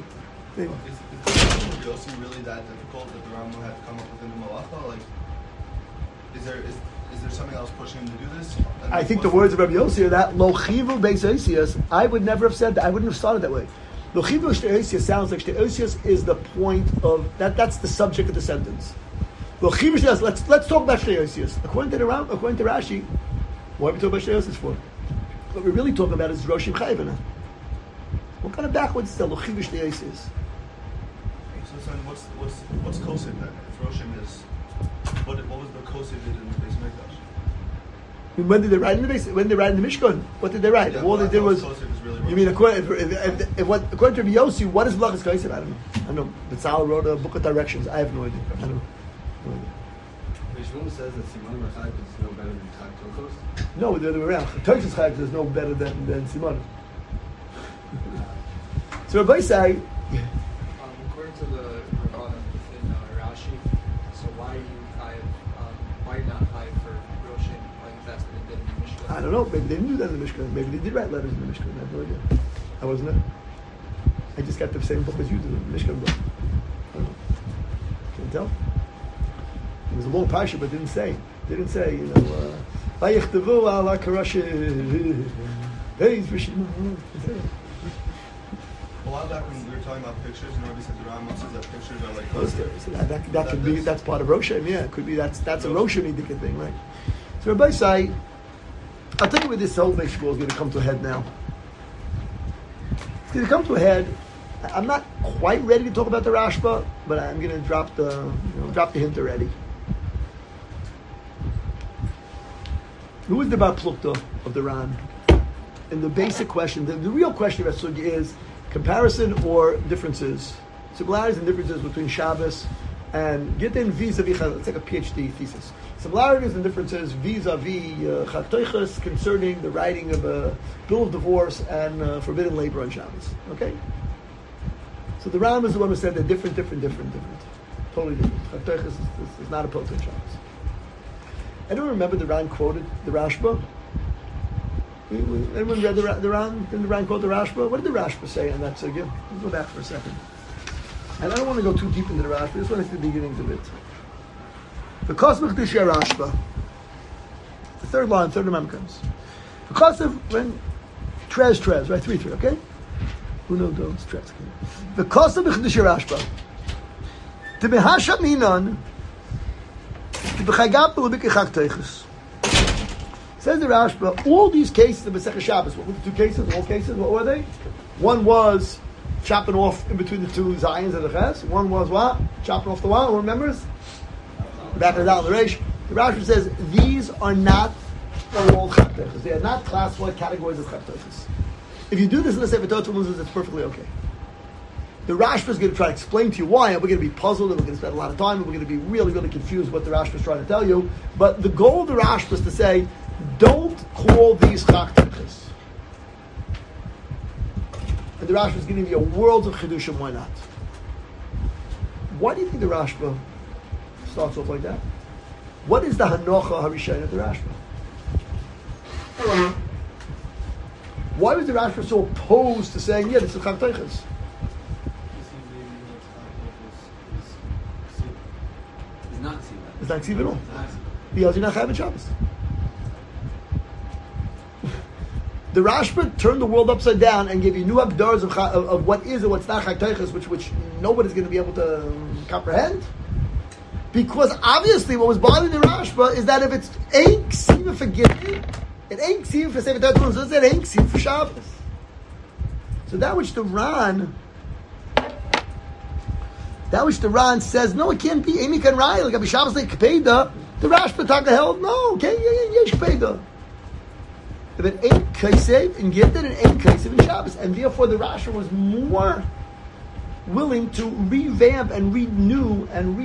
Rabbi Yossi really that difficult that the Rambam had to come up with a new malacha? Like, is there something else pushing him to do this? I think the words of Rabbi Yossi are that Lo Chivu Beis Yossi. I would never have said that. I wouldn't have started that way. Lo Chivu Shtei Yossi sounds like Shtei Yossi is the point of that. That's the subject of the sentence. Lo Chivu Shtei Yossi. Let's talk about Shtei Yossi. According to Rashi, what are we talking about Shtei Yossi for? What we're really talking about is Roshim Chayvana. What kind of backwards is that Lo Chivu Shtei Yossi? So what's Kosef then? If Roshim is what was the Kosef did in the Beis Mikdash? When did they write in the base? When they write in the Mishkan? What did they write? Yeah, all they did was. Really You mean according to Rabbi Yossi, what is Melechus Kaisev? I don't know. Betzalel wrote a book of directions. I have no idea. I don't know. Beis Shmuel says that Siman Chayv is no better than Chag Teichos. No, the other way around. Tosh's Chayv is no better than Simon. So Rabbi say. According to the Rabbanan within don't know. Maybe they didn't do that in the Mishkan. Maybe they did write letters in the Mishkan. I have no idea. I wasn't there. I just got the same book as you did, the Mishkan book. I don't know. Can't tell. It was a long parsha, but didn't say. Didn't say, you know, Vayichtavu ala karashe. A while back when we were talking about pictures, and Rabbi said the Rambam says that pictures are like So that could be, that's part of Roshem, yeah. It could be that's a Roshem Idika thing, right? So Rabbi say, I'll tell you where this whole Meshvul is going to come to a head now. It's going to come to a head. I'm not quite ready to talk about the Rashba, but I'm going to drop the hint already. Who is the Bar Plukta of the Ran? And the basic question, the real question about Sugi is comparison or differences, similarities and differences between Shabbos and Gittin vis-a-vis. It's like a PhD thesis. Similarities and differences vis-a-vis Chag Toiches concerning the writing of a bill of divorce and forbidden labor on Shabbos. Okay? So the Ram is the one who said they're different. Totally different. Chag Toiches is not a potent Shabbos. Anyone remember the Ran quoted the Rashba? Anyone read the Ran? Didn't the Ran quote the Rashba? What did the Rashba say on that sugya? Let's go back for a second. And I don't want to go too deep into the Rashba. I just want to see the beginnings of it. The Kosmich Dishya Rashba. The third line, third Imam comes. Because of when Trez, right? 3, okay? Who knows those Trez? The Kosmich Dishya Rashba. The Behasha Minan. Says the Rashba, all these cases of Masechah Shabbos, what were the two cases? All cases, what were they? One was chopping off in between the two Zions of the Ches. One was what? Chopping off the wall. Who remembers? Back of the Reish. The Rashba says these are not all Chaptechas. They are not classified categories of Chaptechas. If you do this in the Sefer Torah, it's perfectly okay. The Rashba is going to try to explain to you why, and we're going to be puzzled, and we're going to spend a lot of time, and we're going to be really, really confused what the Rashba is trying to tell you. But the goal of the Rashba is to say, don't call these Chaktichas. And the Rashba is giving you a world of Chidushim, why not? Why do you think the Rashba starts off like that? What is the Hanocha Harishayin of the Rashba? Why was the Rashba so opposed to saying, yeah, this is Chaktichas? It's not Ksiv at all. Because you're not Chayv Shabbos. The Rashba turned the world upside down and gave you new abdars of what is and what's not Chag Toiches, which nobody's going to be able to comprehend. Because obviously what was bothering the Rashba is that if it's ain't Ksiv for Gittin, it ain't Ksiv for Sefer Torah, so it ain't Ksiv for Shabbos. So that which the Ran says, no, it can't be. Amy can write like a Shabbos like Kapeda. The Rashba Taka held, no, okay, yesh Kapeda. If it ain't Kaisev in Gittin, it ain't Kaisev in Shabbos, and therefore the Rashba was more willing to revamp and renew and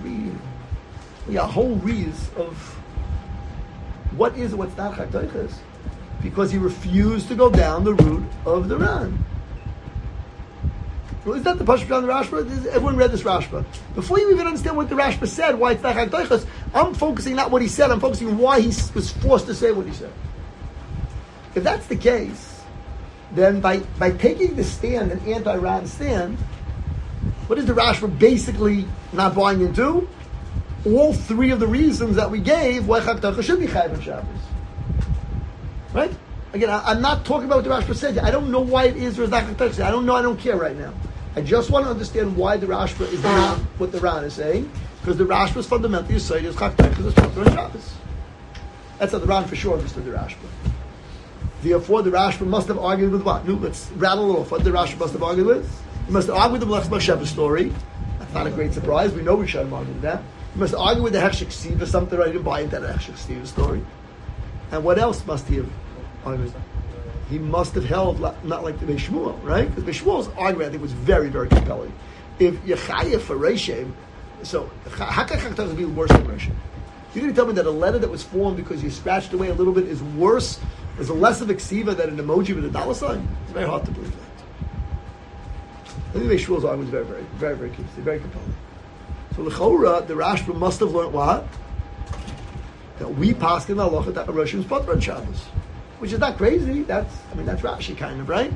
a whole reason of what is and what's not Chag Toiches, because he refused to go down the route of the Ran. Well, is that the Pashut on the Rashba? Everyone read this Rashba. Before you even understand what the Rashba said, why it's not Chag Toiches, I'm focusing not what he said, I'm focusing why he was forced to say what he said. If that's the case, then by taking the stand, an anti-Ran stand, what is the Rashba basically not buying into? All three of the reasons that we gave why Chag Toiches should be Chayv on Shabbos. Right? Again, I'm not talking about what the Rashba said. I don't know why it is or is not Chag Toiches. I don't know, I don't care right now. I just want to understand why the Rashba is not what the Ran is saying, because the Rashba is fundamentally saying is Chag Toiches is Chag on Shabbos. That's how the Ran for sure understood the Rashba. Therefore, the Rashba must have argued with what? No, let's rattle it off. What the Rashba must have argued with? He must have argued with the Melech Shabbos story. That's not a great surprise. We know we should have argued with that. He must argue with the Hechshek Ksiva, something I didn't buy into that Hechshek Ksiva story. And what else must he have argued? He must have held not like the Beis Shmuel, right? Because Beis Shmuel's argument, I think, was very, very compelling. If Yechayev for Reishem, so how can Chag Toiches be worse than Reishem? You're going to tell me that a letter that was formed because you scratched away a little bit is worse, is less of a ksiva than an emoji with a dollar sign? It's very hard to believe that. I think Beis Shmuel's argument is very, very, very, very key. Very compelling. So l'chora, the Rashba must have learned what? That we pass in halacha that a Rosh is potter on Shabbos. which is not crazy. That's Rashi kind of, right?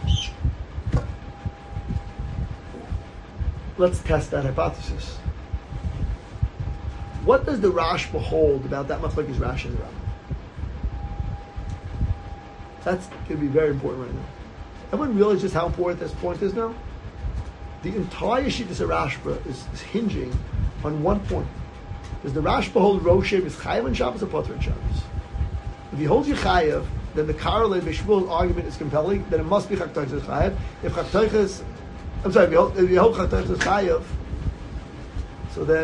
Let's test that hypothesis. What does the Rashba hold about that machlokes Rashi and the Rambam? That's going to be very important right now. Everyone realize just how important this point is now? The entire Shittas Rashba is hinging on one point. Does the Rashba hold Roshem is Chayav on Shabbos or Potter on Shabbos? If he holds you Chayav, then the Karolei Bishvul argument is compelling, then it must be Chak Toiches Chayav. If Chak Toiches, if you hold Chak Toiches Chayav, so then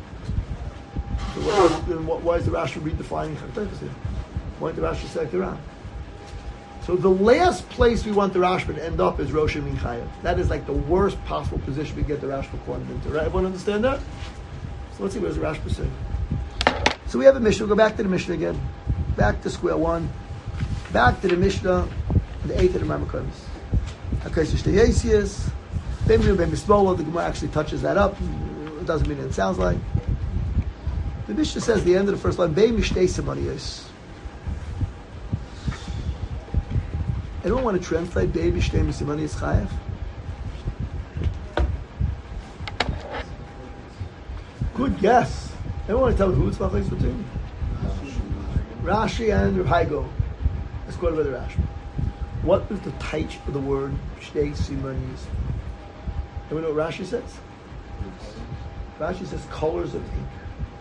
why is the Rashi redefining Chak Toiches here? Why did the Rashi select around? So the last place we want the Rashba to end up is Rosh Hashanah Chayav. That is like the worst possible position we get the Rashba quoted into. Right? Everyone understand that? So let's see, what does the Rashba say? So we have a Mishnah. We'll go back to the Mishnah again. Back to square one. Back to the Mishnah, the 8th of the Ramakonis. Okay, so Shteyesius. The Gemara actually touches that up. It doesn't mean it sounds like. The Mishnah says the end of the first line, Bei Mishtei Simaniyos. Anyone want to translate Bei Mishtei Simaniyos Chayav? Good guess. Anyone want to tell me who it's machlokes between? Rashi and Rav Haigo. Let's go to the Rashi. What is the taich of the word Shtei Simaniyos? Anyone know what Rashi says? Rashi says colors of ink.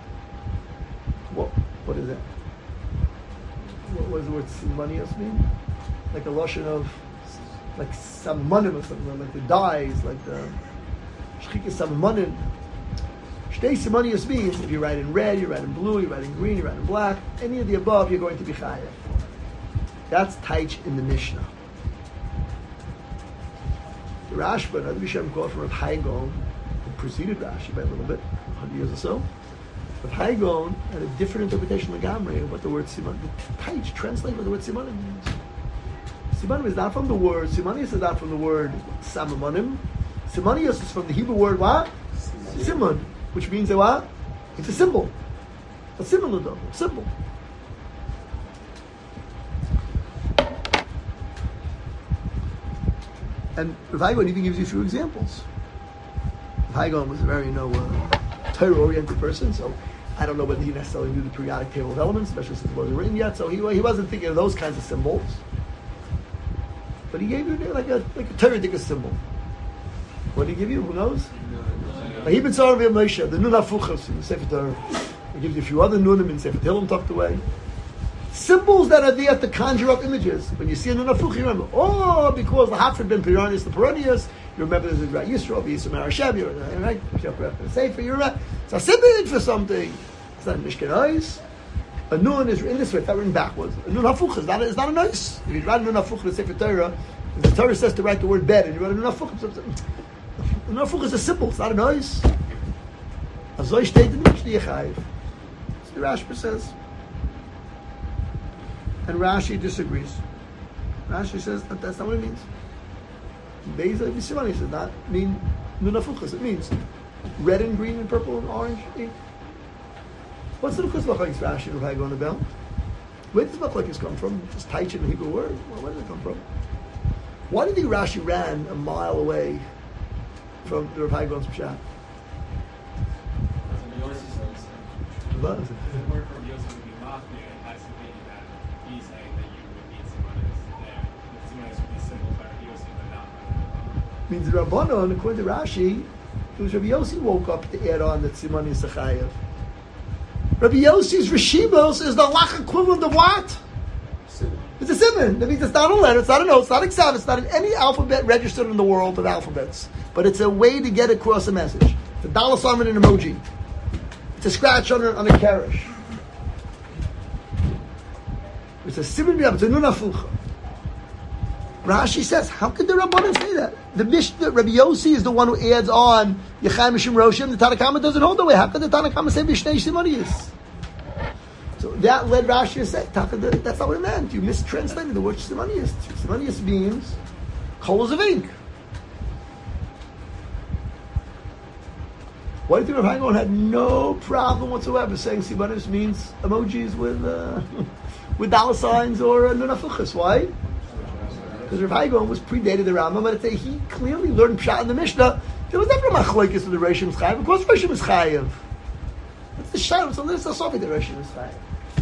What is that? What does the word Simaniyos mean? Like a lotion of, like samanim or something, like the dyes, like the shchika samanim. Shtei Simaniyos means if you write in red, you write in blue, you write in green, you write in black, any of the above, you're going to be chayav. That's taich in the Mishnah. The Rashba, another Mishnah called from Rav Haigon, who preceded Rashi by a little bit, 100 years or so. Rav Haigon had a different interpretation of Gamri of what the word Siman, the taich translate what the word Simanim means. Simanim is not from the word, Simanius is not from the word Samamonim. Simanius is from the Hebrew word what? Siman, which means a what? It's a symbol. A similar though, a symbol. And Rav Haigon even gives you a few examples. Rav Haigon was a very, Torah-oriented person, so I don't know whether he necessarily knew the periodic table of elements, especially since it wasn't written yet, so he wasn't thinking of those kinds of symbols. But he gave you like a Torah symbol. What did he give you? Who knows? He been sorry of Moshe, the Nun HaFuchos in the Sefer Torah. He gives you a few other Nunim in Sefer Tehillim tucked away. Symbols that are there to conjure up images. When you see a Nun HaFuch, you remember, because the Hafred ben Piranius, the Piranius, you remember there's a Rat Yisrael, Yisrael Marashem, you right? Sefer, you remember. It's a symbol for something. It's not a Mishkenais. A Nun is in this way, it's not written backwards. A Nun HaFuch is not a nice. If you write a Nun HaFuch in the Sefer Torah, if the Torah says to write the word bed, and you write a Nun HaFuch, a Nun HaFuch is a symbol, it's not a noise. Azoi steht in Mishnah Yechayiv. That's the Rashba says. And Rashi disagrees. Rashi says that that's not what it means. Beis B'Simani does not mean Nun HaFuchas. It means red and green and purple and orange ink. What's the Lukas Machlokes Rashi and Rav Haigon about? Where does Machlokes come from? Just taich in the Hebrew word. Well, where does it come from? Why do you think Rashi ran a mile away from the Rav Haigon's Pshat? What? Means the Rabbanon, according to Rashi, it was Rabbi Yossi woke up to add on that Simani is a chayav. Rabbi Yossi's Rishibos is the halach equivalent of what? It's a simon. That means it's not a letter, it's not a note, it's not a ksav, it's not in any alphabet registered in the world of alphabets. But it's a way to get across a message. It's a dollar sign and an emoji. It's a scratch on a kerish. It's a simon, it's a nun hafucha. Rashi says, how could the Rabbanim say that? The Mishnah, Rabbi Yossi is the one who adds on Yechai Mishim Roshim. The Tanna Kama doesn't hold the way. How could the Tanna Kama say Mishnei Simaniyos? So that led Rashi to say, that's not what it meant. You mistranslated the word Simaniyos. Simaniyos means colors of ink. Why do you think Rav Haigon had no problem whatsoever saying Simaniyos means emojis with with dollar signs or nun afuchas. Why? Because Rav Hai Gaon was predated the Rambam, but he clearly learned Pshat in the Mishnah. There was never a machlokes with the Roshim Chayiv. Of course, Roshim is Chayiv. That's the Shalom. So there's a Sofi that Roshim is Chayiv.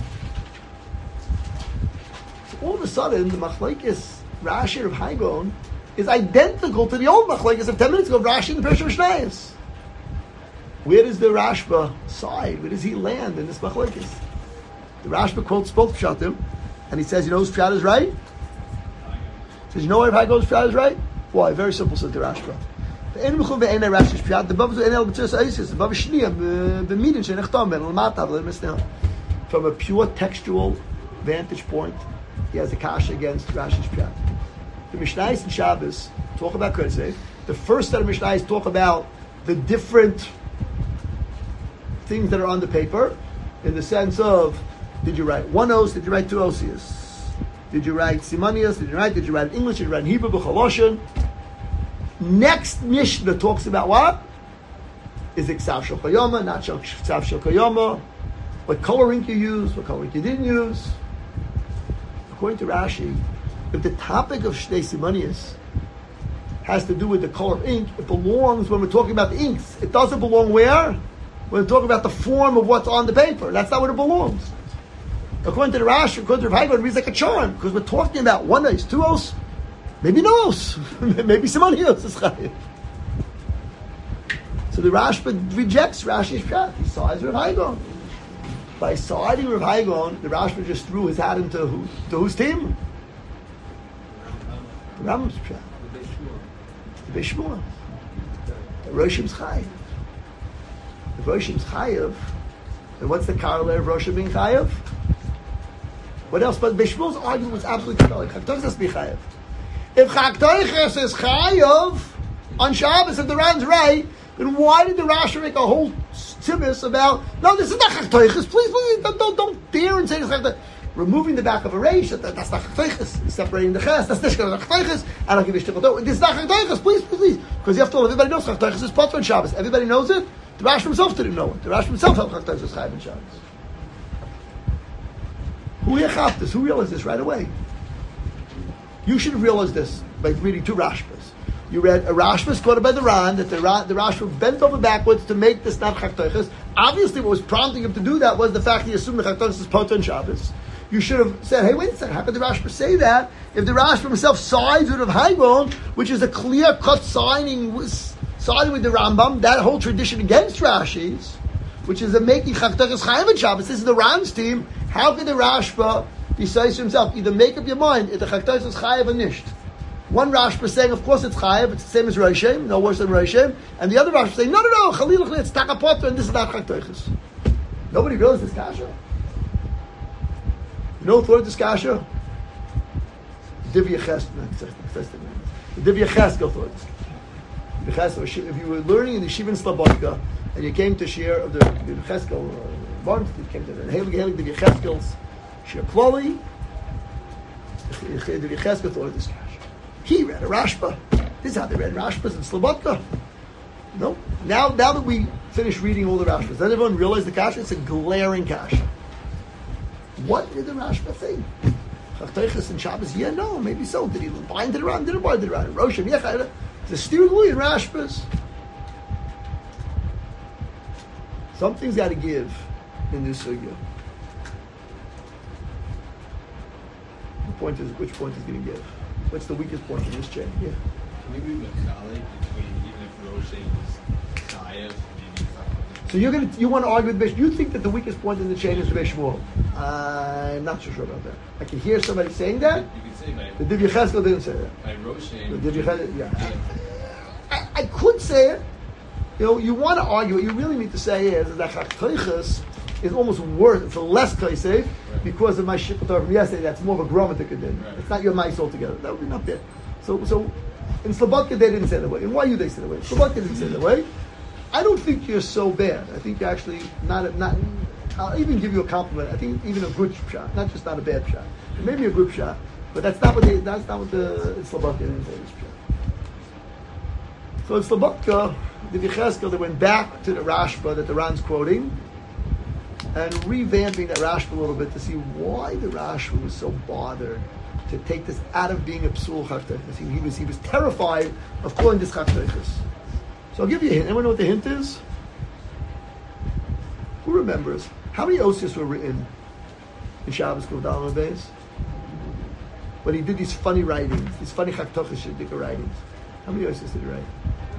So all of a sudden, the machlokes Rashi of Hai Gaon is identical to the old machlokes of 10 minutes ago of Rashi and the Pershim Mishnayos. Where does the Rashba side? Where does he land in this machlokes? The Rashba quotes both Pshatim, and he says, you know whose Pshat is right? He says, you know why Hai Gaon's Pshat is right? Why? Very simple, says the Rashba. The from a pure textual vantage point, he has a kasha against Rashi's Pshat. The Mishnayos and Shabbos talk about Kersei. The first set of Mishnayos talk about the different things that are on the paper, in the sense of, did you write one os? Did you write two osius? Did you write simanias? Did you write in English? Did you write in Hebrew? B'chaloshin. Next Mishnah talks about what? Is it Ksav Shel Kayama, not Ksav Shel Kayama? What color ink you use, what color ink you didn't use. According to Rashi, if the topic of Shnei Simanias has to do with the color of ink, it belongs when we're talking about the inks. It doesn't belong where? When we're talking about the form of what's on the paper. That's not where it belongs. According to the Rashi, according to Rav Hai Gaon, it reads like a charm, because we're talking about one os, two os, maybe no os, maybe Simanias is chayiv. So the Rashba rejects Rashi's Pshat. He sides Rav Hai Gaon. By siding Rav Hai Gaon, the Rashba just threw his hat into whose team? The Rambam's Pshat. The Beis Shmuel. The Roshim's Chayiv. The Roshim's Chayiv. And what's the corollary of Roshim being Chayiv? What else? But Beis Shmuel's argument was absolutely compelling. Chaktoiches has to be Chayiv. If Chaktoiches is Chayiv on Shabbos, if the Ran's right, then why did the Rashi make a whole tibbis about, no, this is not Chaktoiches, please, don't dare and say this Chaktoiches. Removing the back of a reish, that's not Chaktoiches. Separating the ches, that's not Chaktoiches. I don't give a shtickle. This is not Chaktoiches, please. Because you have to tell everybody knows Chaktoiches is Potter on Shabbos. Everybody knows it. The Rashi himself didn't know it. The Rashi himself held Chaktoiches is Chayiv on Shabbos. Who realized this right away? You should have realized this by reading two Rashbas. You read a Rashba quoted by the Ran, that the Rashba bent over backwards to make this not Chaktoiches. Obviously what was prompting him to do that was the fact that he assumed the Chaktoiches is Potter on Shabbos. You should have said, hey, wait a second, how could the Rashba say that if the Rashba himself sides with Rav Hai Gaon, which is a clear-cut siding with the Rambam, that whole tradition against Rashi's, which is a making Chaktoiches Chayiv on Shabbos. This is the Ran's team. How could the Rashba decide to himself, either make up your mind if the Chaktoiches is Chayiv or nisht? One Rashba saying, of course it's Chayiv, it's the same as Roshim, no worse than Roshim, and the other Rashba saying, no, Chalil, it's Takapotter, and this is not Chaktoiches. Nobody realized this kasha. You know who thought of this kasha? Divya Cheskel. The Divya Cheskel thought this. If you were learning in the Yeshiva in Slobodka, and you came to share of the Cheskel month, you came to the Heilig Divya Cheskel's share Kloli, Divya Cheskel thought of this kasha. He read a Rashba. This is how they read Rashbas in Slobodka. No. Now that we finished reading all the Rashbas, does everyone realize the kasha? It's a glaring kasha. What did the Rashba think? Chaktoiches and Shabbos? Yeah, no, maybe so. Did he bind it around? Didn't bind it around? Roshim, yeah, the Stirgui and Rashbas. Something's got to give in this sugya. The point is, which point is going to give? What's the weakest point in this chain? Yeah. Can we be Mechalik between even if Roshim is Chayiv, maybe you want to argue with Beis? You think that the weakest point in the chain is the Beis Shmuel? I'm not so sure about that. I can hear somebody saying that. You could say by the Divya Cheskel didn't say that. By Roshim. The Divya Cheskel, yeah. I could say it. You want to argue. What you really need to say is that Chaktoiches is almost worse. It's a less kaisef because of my shikkotar from yesterday. That's more of a grammatic din. Right. It's not your mice altogether. That would be not there. So in Slobodka they didn't say that way. In YU they said that way. In Slobodka didn't say that way. I don't think you're so bad. I think you're actually not. I'll even give you a compliment. I think even a good shot, not just not a bad shot. Maybe a good shot, but that's not what the Slobodka didn't say. So in Slobodka, the Yecheskel, they went back to the Rashba that the Ran's quoting, and revamping that Rashba a little bit to see why the Rashba was so bothered to take this out of being a psul chaktechus. He was terrified of calling this chaktechus. So I'll give you a hint. Anyone know what the hint is? Who remembers? How many osios were written in Shabbos Kuvdal Beis? But he did these funny writings, these funny chaktechus writings. How many osios did he write?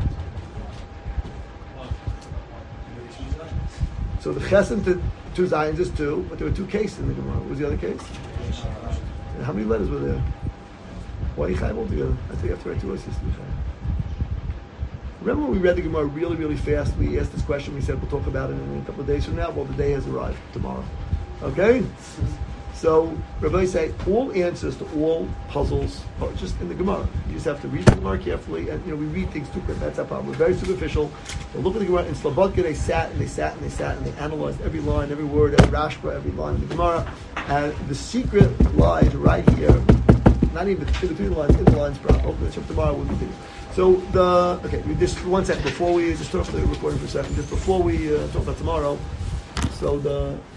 So the chesed to two Zions is 2, but there were 2 cases in the Gemara. What was the other case? And how many letters were there? Why are you chayv altogether? I think you have to write 2 osios to be chayv. Remember when we read the Gemara really, really fast? We asked this question. We said we'll talk about it in a couple of days from now. Well, the day has arrived tomorrow. Okay? So, Rabbi say all answers to all puzzles are just in the Gemara. You just have to read the Gemara carefully, and we read things too quick. That's our problem. We're very superficial. So look at the Gemara. In Slobodka, they sat and they analyzed every line, every word, every rashba, every line in the Gemara. And the secret lies right here. Not even between the lines, in the lines. Open the shop tomorrow. We'll continue. So just 1 second before we just turn off the recording for a second. Just before we talk about tomorrow. So